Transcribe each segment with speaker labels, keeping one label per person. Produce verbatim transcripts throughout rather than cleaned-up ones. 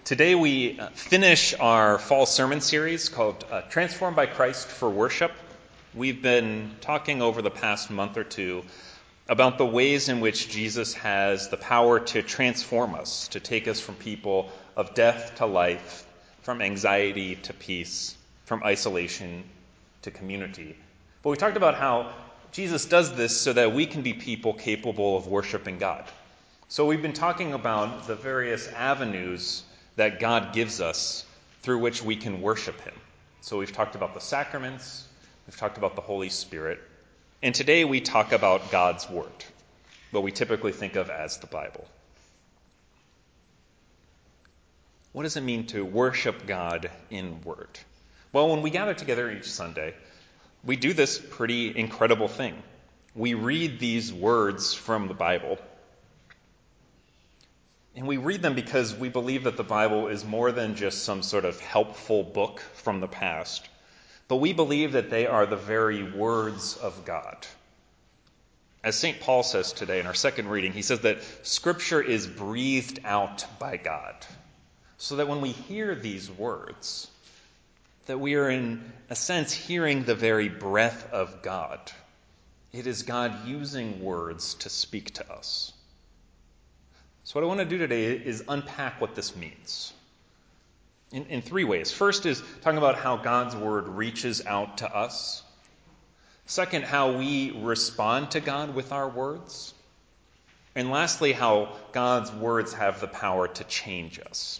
Speaker 1: Today we uh, finish our fall sermon series called uh, Transformed by Christ for Worship. We've been talking over the past month or two about the ways in which Jesus has the power to transform us, to take us from people of death to life, from anxiety to peace, from isolation to community. But we talked about how Jesus does this so that we can be people capable of worshiping God. So we've been talking about the various avenues that God gives us through which we can worship him. So we've talked about the sacraments, we've talked about the Holy Spirit, and today we talk about God's Word, what we typically think of as the Bible. What does it mean to worship God in word? Well, when we gather together each Sunday, we do this pretty incredible thing. We read these words from the Bible. And we read them because we believe that the Bible is more than just some sort of helpful book from the past, but we believe that they are the very words of God. As Saint Paul says today in our second reading, he says that Scripture is breathed out by God, so that when we hear these words, that we are in a sense hearing the very breath of God. It is God using words to speak to us. So what I want to do today is unpack what this means in, in three ways. First is talking about how God's word reaches out to us. Second, how we respond to God with our words. And lastly, how God's words have the power to change us.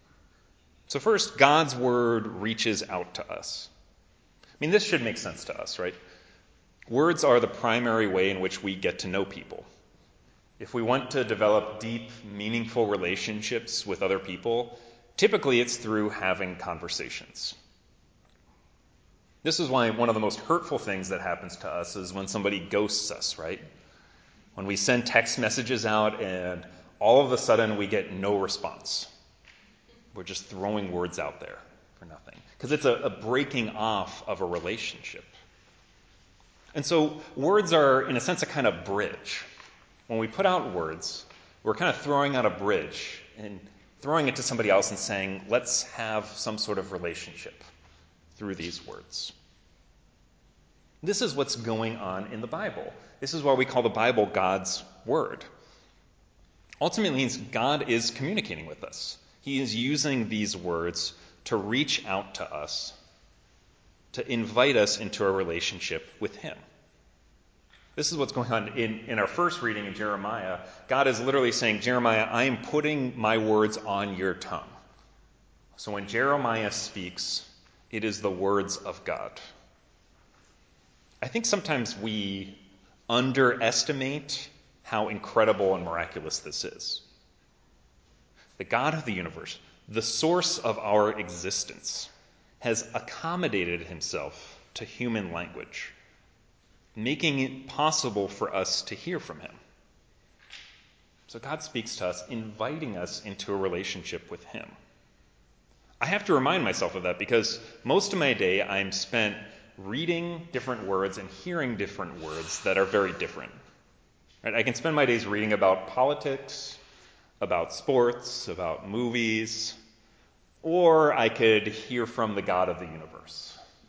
Speaker 1: So first, God's word reaches out to us. I mean, this should make sense to us, right? Words are the primary way in which we get to know people. If we want to develop deep, meaningful relationships with other people, typically it's through having conversations. This is why one of the most hurtful things that happens to us is when somebody ghosts us, right? When we send text messages out and all of a sudden we get no response. We're just throwing words out there for nothing. Because it's a, a breaking off of a relationship. And so words are, in a sense, a kind of bridge. When we put out words, we're kind of throwing out a bridge and throwing it to somebody else and saying, let's have some sort of relationship through these words. This is what's going on in the Bible. This is why we call the Bible God's Word. Ultimately, it means God is communicating with us. He is using these words to reach out to us, to invite us into a relationship with him. This is what's going on in, in our first reading in Jeremiah. God is literally saying, Jeremiah, I am putting my words on your tongue. So when Jeremiah speaks, it is the words of God. I think sometimes we underestimate how incredible and miraculous this is. The God of the universe, the source of our existence, has accommodated himself to human language, making it possible for us to hear from him. So God speaks to us, inviting us into a relationship with him. I have to remind myself of that because most of my day I'm spent reading different words and hearing different words that are very different. Right? I can spend my days reading about politics, about sports, about movies, or I could hear from the God of the universe.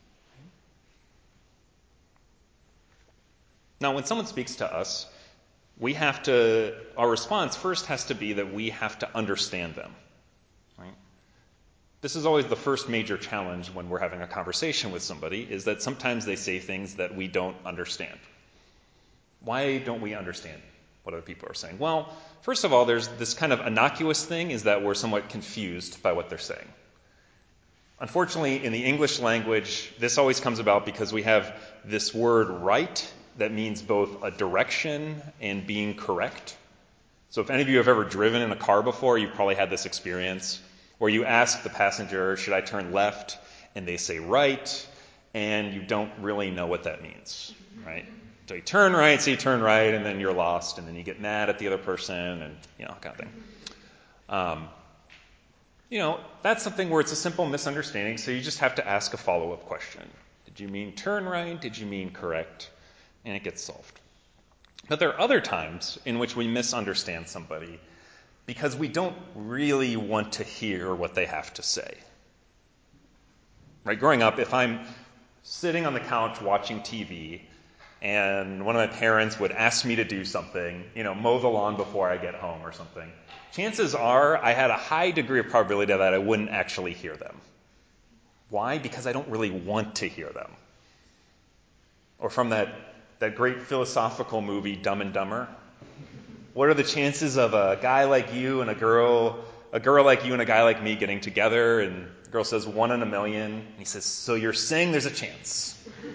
Speaker 1: Now, when someone speaks to us, we have to, our response first has to be that we have to understand them. Right? This is always the first major challenge when we're having a conversation with somebody, is that sometimes they say things that we don't understand. Why don't we understand what other people are saying? Well, first of all, there's this kind of innocuous thing, is that we're somewhat confused by what they're saying. Unfortunately, in the English language, this always comes about because we have this word right that means both a direction and being correct. So if any of you have ever driven in a car before, you've probably had this experience where you ask the passenger, should I turn left? And they say right, and you don't really know what that means, right? So you turn right, so you turn right, and then you're lost, and then you get mad at the other person, and, you know, kind of thing. Um, you know, that's something where it's a simple misunderstanding, so you just have to ask a follow-up question. Did you mean turn right? Did you mean correct? And it gets solved. But there are other times in which we misunderstand somebody, because we don't really want to hear what they have to say. Right? Growing up, if I'm sitting on the couch watching T V and one of my parents would ask me to do something, you know, mow the lawn before I get home or something, chances are I had a high degree of probability that I wouldn't actually hear them. Why? Because I don't really want to hear them. Or from that, that great philosophical movie, Dumb and Dumber. What are the chances of a guy like you and a girl, a girl like you and a guy like me getting together? And the girl says, one in a million. And he says, so you're saying there's a chance.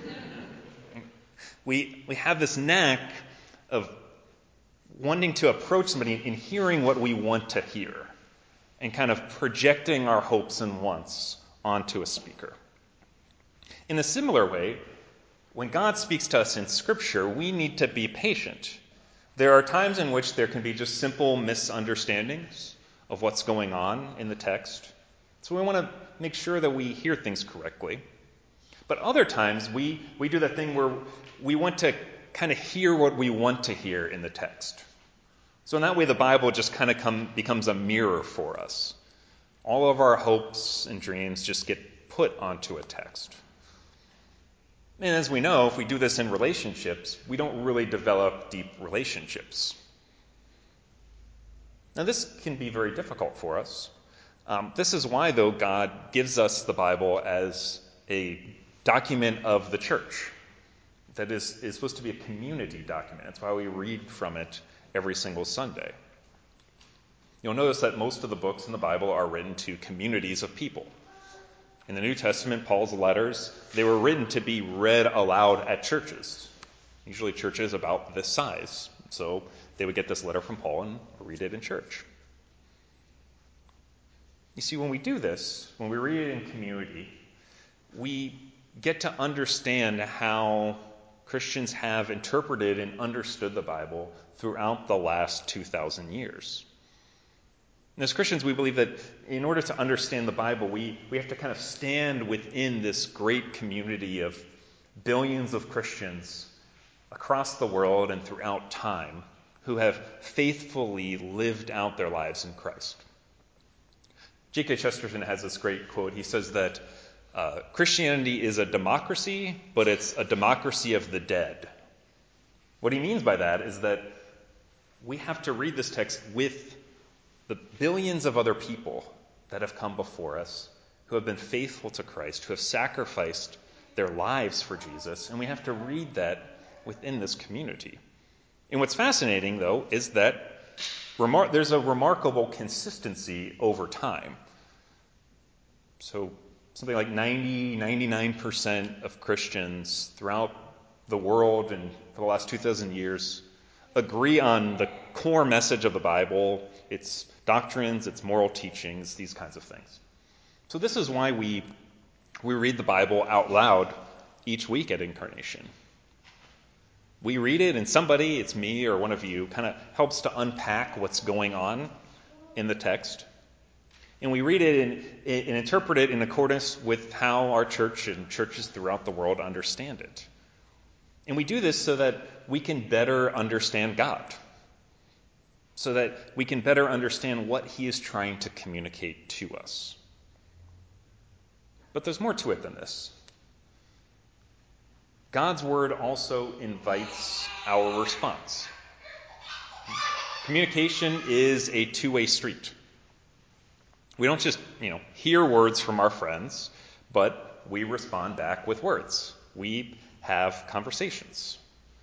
Speaker 1: we, we have this knack of wanting to approach somebody and hearing what we want to hear and kind of projecting our hopes and wants onto a speaker. In a similar way, when God speaks to us in Scripture, we need to be patient. There are times in which there can be just simple misunderstandings of what's going on in the text. So we want to make sure that we hear things correctly. But other times we, we do the thing where we want to kind of hear what we want to hear in the text. So in that way, the Bible just kind of come, becomes a mirror for us. All of our hopes and dreams just get put onto a text. And as we know, if we do this in relationships, we don't really develop deep relationships. Now, this can be very difficult for us. Um, this is why, though, God gives us the Bible as a document of the church. That is, is supposed to be a community document. That's why we read from it every single Sunday. You'll notice that most of the books in the Bible are written to communities of people. In the New Testament, Paul's letters, they were written to be read aloud at churches, usually churches about this size. So they would get this letter from Paul and read it in church. You see, when we do this, when we read it in community, we get to understand how Christians have interpreted and understood the Bible throughout the last two thousand years. And as Christians, we believe that in order to understand the Bible, we, we have to kind of stand within this great community of billions of Christians across the world and throughout time who have faithfully lived out their lives in Christ. G K Chesterton has this great quote. He says that uh, Christianity is a democracy, but it's a democracy of the dead. What he means by that is that we have to read this text with the billions of other people that have come before us, who have been faithful to Christ, who have sacrificed their lives for Jesus, and we have to read that within this community. And what's fascinating, though, is that remar- there's a remarkable consistency over time. So something like ninety, ninety-nine percent of Christians throughout the world and for the last two thousand years agree on the core message of the Bible, its doctrines, its moral teachings, these kinds of things. So this is why we we read the Bible out loud each week at Incarnation. We read it, and somebody, it's me or one of you, kind of helps to unpack what's going on in the text. And we read it and, and interpret it in accordance with how our church and churches throughout the world understand it. And we do this so that we can better understand God, so that we can better understand what he is trying to communicate to us. But there's more to it than this. God's word also invites our response. Communication is a two-way street. We don't just, you know, hear words from our friends, but we respond back with words. We have conversations.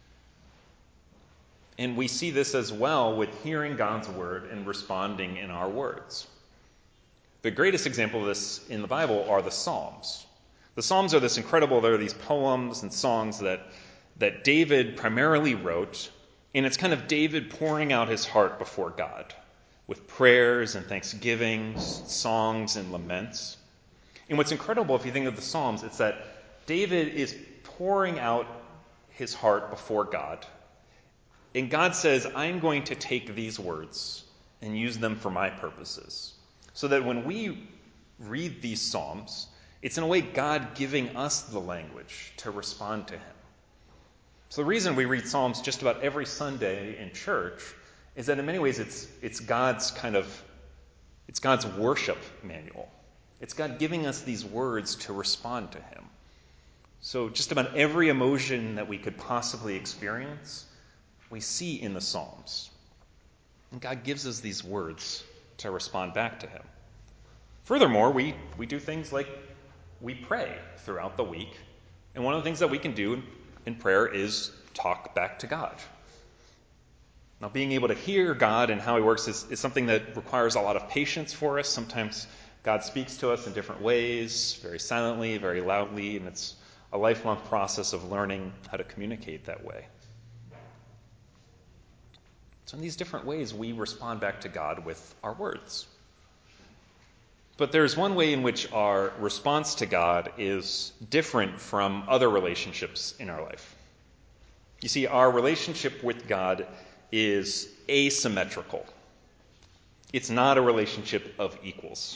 Speaker 1: And we see this as well with hearing God's word and responding in our words. The greatest example of this in the Bible are the Psalms. The Psalms are this incredible, there are these poems and songs that, that David primarily wrote, and it's kind of David pouring out his heart before God with prayers and thanksgivings, songs and laments. And what's incredible, if you think of the Psalms, it's that David is pouring out his heart before God. And God says, I'm going to take these words and use them for my purposes. So that when we read these Psalms, it's in a way God giving us the language to respond to him. So the reason we read Psalms just about every Sunday in church is that in many ways it's it's God's kind of it's God's worship manual. It's God giving us these words to respond to him. So just about every emotion that we could possibly experience, we see in the Psalms. And God gives us these words to respond back to him. Furthermore, we, we do things like we pray throughout the week. And one of the things that we can do in prayer is talk back to God. Now, being able to hear God and how he works is, is something that requires a lot of patience for us. Sometimes God speaks to us in different ways, very silently, very loudly, and it's a lifelong process of learning how to communicate that way. So in these different ways, we respond back to God with our words. But there's one way in which our response to God is different from other relationships in our life. You see, our relationship with God is asymmetrical. It's not a relationship of equals.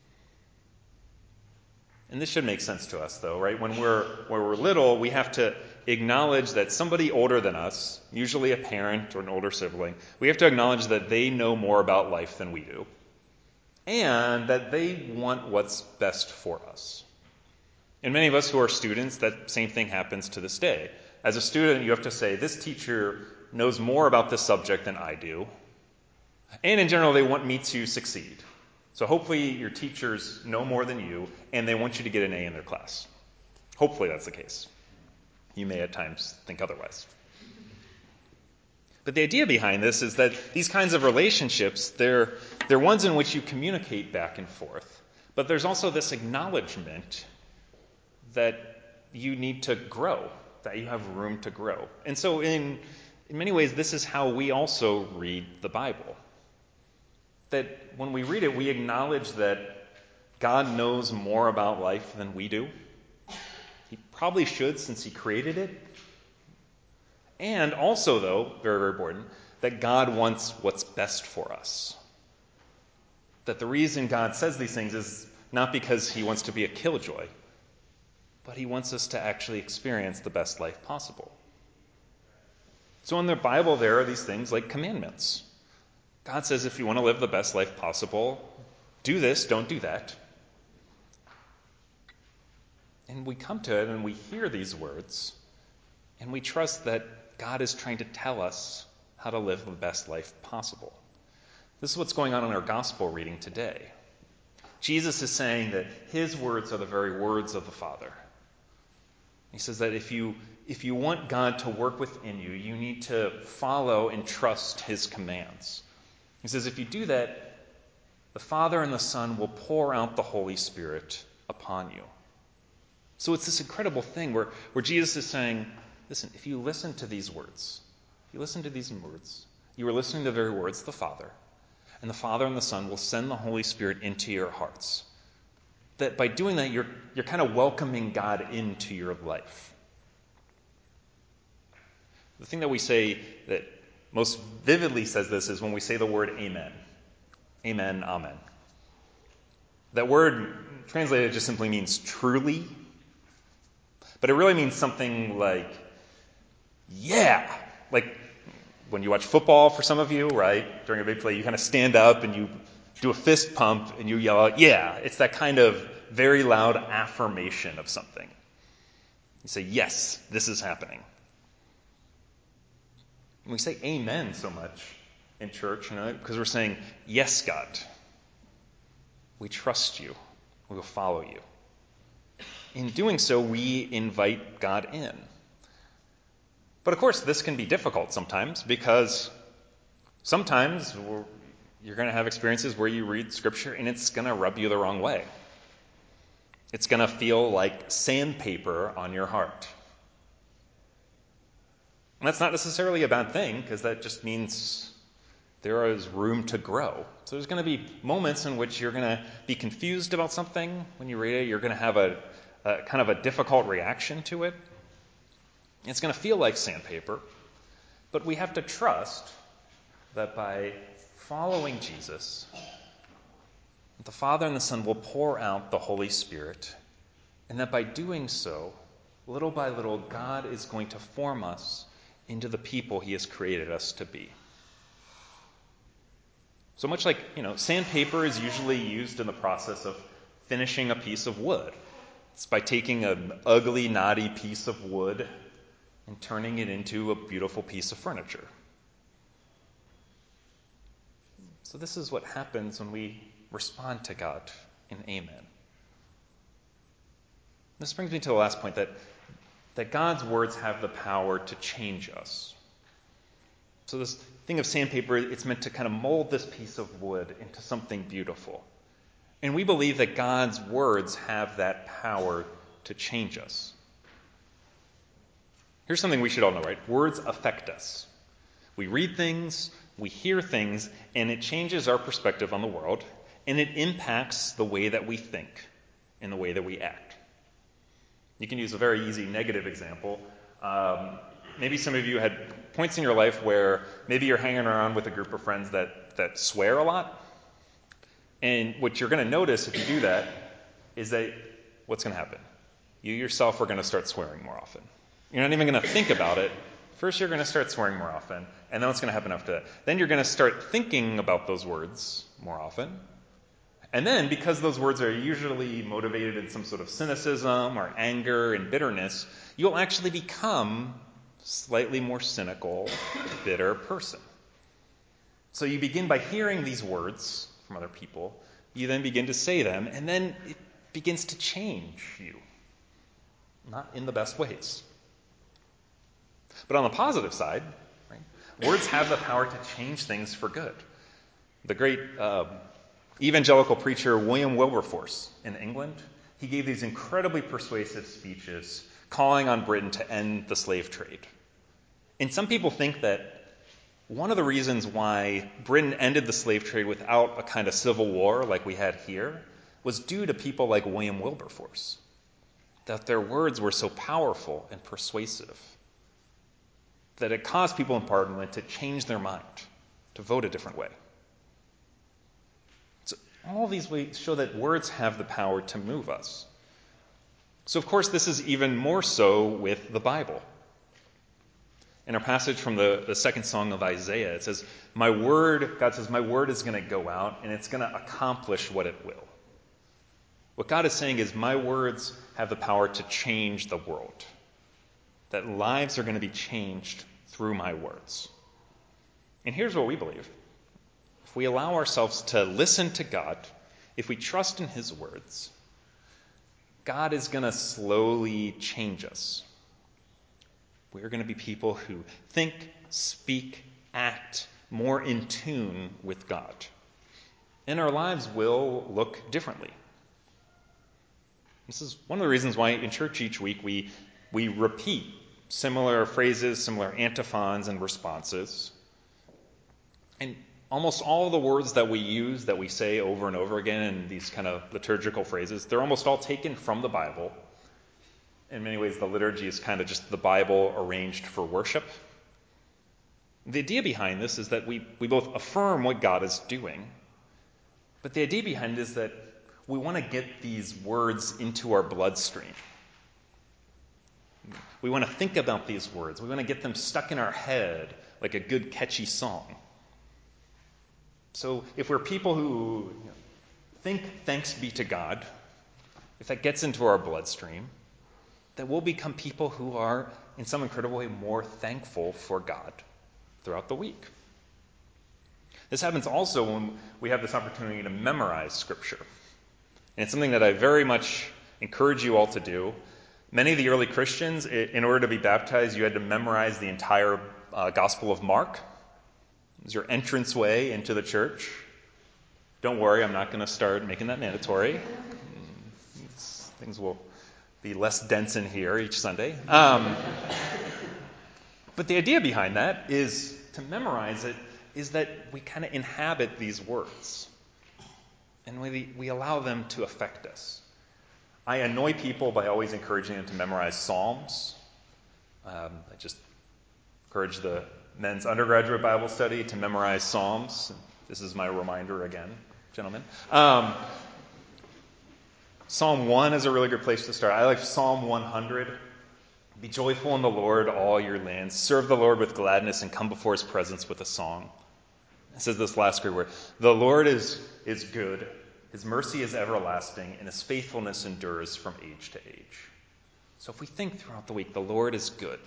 Speaker 1: And this should make sense to us, though, right? When we're when we're little, we have to acknowledge that somebody older than us, usually a parent or an older sibling, we have to acknowledge that they know more about life than we do, and that they want what's best for us. And many of us who are students, that same thing happens to this day. As a student, you have to say, this teacher knows more about this subject than I do, and in general, they want me to succeed. So hopefully your teachers know more than you, and they want you to get an A in their class. Hopefully that's the case. You may at times think otherwise. But the idea behind this is that these kinds of relationships, they're, they're ones in which you communicate back and forth. But there's also this acknowledgement that you need to grow, that you have room to grow. And so in, in many ways, this is how we also read the Bible. That when we read it, we acknowledge that God knows more about life than we do. He probably should, since he created it. And also, though, very, very important, that God wants what's best for us. That the reason God says these things is not because he wants to be a killjoy, but he wants us to actually experience the best life possible. So in the Bible, there are these things like commandments. God says if you want to live the best life possible, do this, don't do that. And we come to it and we hear these words, and we trust that God is trying to tell us how to live the best life possible. This is what's going on in our gospel reading today. Jesus is saying that his words are the very words of the Father. He says that if you if you want God to work within you, you need to follow and trust his commands. He says if you do that, the Father and the Son will pour out the Holy Spirit upon you. So it's this incredible thing where, where Jesus is saying, listen, if you listen to these words, if you listen to these words, you are listening to the very words of the Father, and the Father and the Son will send the Holy Spirit into your hearts. That by doing that, you're, you're kind of welcoming God into your life. The thing that we say that most vividly says this is when we say the word amen. Amen, amen. That word translated just simply means truly, but it really means something like, yeah, like when you watch football for some of you, right, during a big play, you kind of stand up and you do a fist pump and you yell out, yeah. It's that kind of very loud affirmation of something. You say, yes, this is happening. And we say amen so much in church, you know, because we're saying, yes, God, we trust you. We will follow you. In doing so, we invite God in. But of course, this can be difficult sometimes because sometimes you're going to have experiences where you read Scripture and it's going to rub you the wrong way. It's going to feel like sandpaper on your heart. And that's not necessarily a bad thing because that just means there is room to grow. So there's going to be moments in which you're going to be confused about something when you read it. You're going to have a, a kind of a difficult reaction to it. It's going to feel like sandpaper. But we have to trust that by following Jesus, the Father and the Son will pour out the Holy Spirit, and that by doing so, little by little, God is going to form us into the people he has created us to be. So much like, you know, sandpaper is usually used in the process of finishing a piece of wood. It's by taking an ugly, knotty piece of wood and turning it into a beautiful piece of furniture. So this is what happens when we respond to God in amen. This brings me to the last point, that, that God's words have the power to change us. So this thing of sandpaper, it's meant to kind of mold this piece of wood into something beautiful. And we believe that God's words have that power to change us. Here's something we should all know, right? Words affect us. We read things, we hear things, and it changes our perspective on the world, and it impacts the way that we think and the way that we act. You can use a very easy negative example. Um, maybe some of you had points in your life where maybe you're hanging around with a group of friends that, that swear a lot. And what you're going to notice if you do that is that what's going to happen? You yourself are going to start swearing more often. You're not even going to think about it. First, you're going to start swearing more often. And then what's going to happen after that? Then you're going to start thinking about those words more often. And then, because those words are usually motivated in some sort of cynicism or anger and bitterness, you'll actually become a slightly more cynical, bitter person. So you begin by hearing these words from other people. You then begin to say them, and then it begins to change you. Not in the best ways. But on the positive side, right, words have the power to change things for good. The great uh, evangelical preacher William Wilberforce in England, he gave these incredibly persuasive speeches calling on Britain to end the slave trade. And some people think that one of the reasons why Britain ended the slave trade without a kind of civil war like we had here was due to people like William Wilberforce, that their words were so powerful and persuasive that it caused people in Parliament to change their mind, to vote a different way. So all these ways show that words have the power to move us. So of course this is even more so with the Bible. In our passage from the, the second song of Isaiah, it says, my word, God says, my word is going to go out and it's going to accomplish what it will. What God is saying is my words have the power to change the world. That lives are going to be changed through my words. And here's what we believe. If we allow ourselves to listen to God, if we trust in his words, God is going to slowly change us. We're going to be people who think, speak, act more in tune with God. And our lives will look differently. This is one of the reasons why in church each week we, we repeat similar phrases, similar antiphons and responses. And almost all of the words that we use, that we say over and over again in these kind of liturgical phrases, they're almost all taken from the Bible. In many ways, the liturgy is kind of just the Bible arranged for worship. The idea behind this is that we, we both affirm what God is doing, but the idea behind it is that we want to get these words into our bloodstream. We want to think about these words. We want to get them stuck in our head like a good, catchy song. So if we're people who you know, think thanks be to God, if that gets into our bloodstream, that we'll become people who are, in some incredible way, more thankful for God throughout the week. This happens also when we have this opportunity to memorize Scripture. And it's something that I very much encourage you all to do. Many of the early Christians, in order to be baptized, you had to memorize the entire uh, Gospel of Mark. It was your entranceway into the church. Don't worry, I'm not going to start making that mandatory. It's, things will be less dense in here each Sunday. Um, but the idea behind that is to memorize it is that we kind of inhabit these words. And we, we allow them to affect us. I annoy people by always encouraging them to memorize Psalms. Um, I just encourage the men's undergraduate Bible study to memorize Psalms. This is my reminder again, gentlemen. Um, Psalm one is a really good place to start. I like Psalm one hundred. Be joyful in the Lord, all your lands. Serve the Lord with gladness and come before his presence with a song. It says this last great word, the Lord is, is good, his mercy is everlasting, and his faithfulness endures from age to age. So if we think throughout the week, the Lord is good,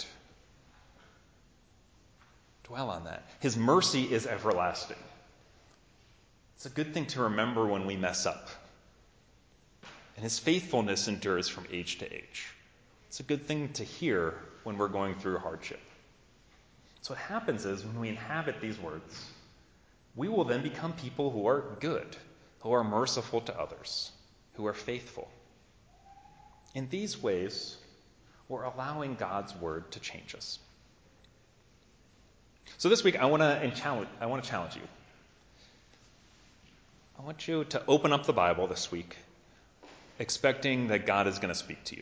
Speaker 1: dwell on that. His mercy is everlasting. It's a good thing to remember when we mess up. And his faithfulness endures from age to age. It's a good thing to hear when we're going through hardship. So what happens is when we inhabit these words, we will then become people who are good, who are merciful to others, who are faithful. In these ways, we're allowing God's word to change us. So this week, I want to challenge, I want to challenge you. I want you to open up the Bible this week, expecting that God is going to speak to you.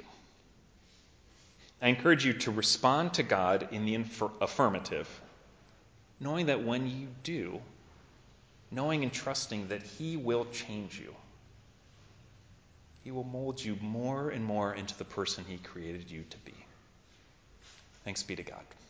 Speaker 1: I encourage you to respond to God in the infer- affirmative, knowing that when you do, knowing and trusting that he will change you. He will mold you more and more into the person he created you to be. Thanks be to God.